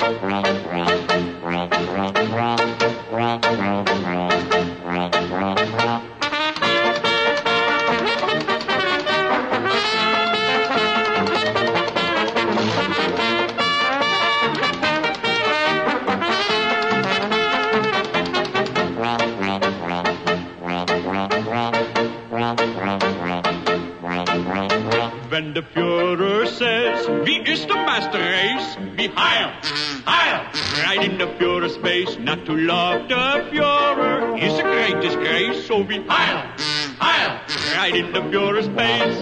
Wenn der Führer says, wie ist der Master Race? Wie Heil, Heil, right in the Führer's face. Not to love the Führer is a great disgrace. So wie Heil, Heil, right in the Führer's face.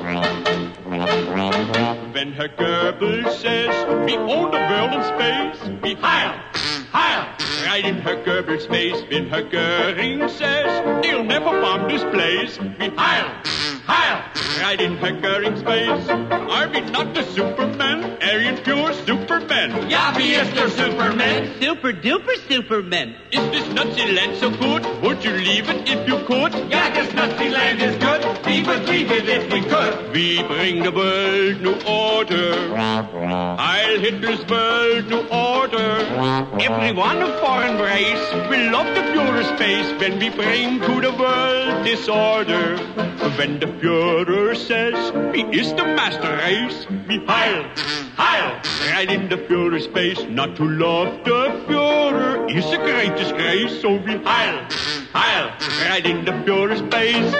Wenn Herr Goebbels says, we own the world in space. Wie Heil, Heil, right in Herr Goebbels' face. When Herr Göring says, they'll never bomb this place. Wie Heil, Heil, right in Herr Göring's face. Are we not the Superman? Aryan pure Superman. Ja, wie ist der Superman? Super duper Superman. Is this Nazi land so good? Would you leave it if you could? Ja, das Nazi land is good. We would leave it if we could. We bring the world new order. Heil Hitler's world new order. Everyone of foreign race will love the Führer's face when we bring to the world disorder. When the Führer says, wie ist the Master Race? Wie Heil, Heil, right in the Führer's face. Not to love the Führer is a great disgrace. So wie Heil, Heil, right in the Führer's face.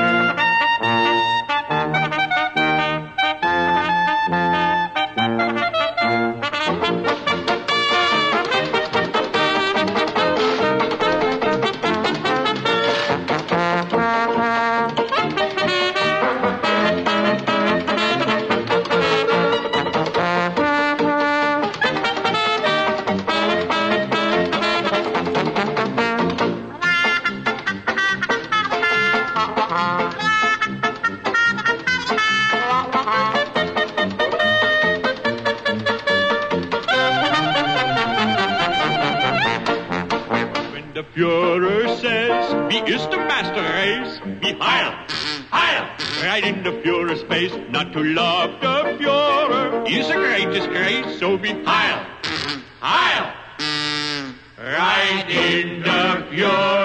The Führer says, wie ist der Master Race? Wie Heil, Heil, right in the Führer's face. Not to love the Führer is a great disgrace. So wie Heil, Heil, right in the Führer's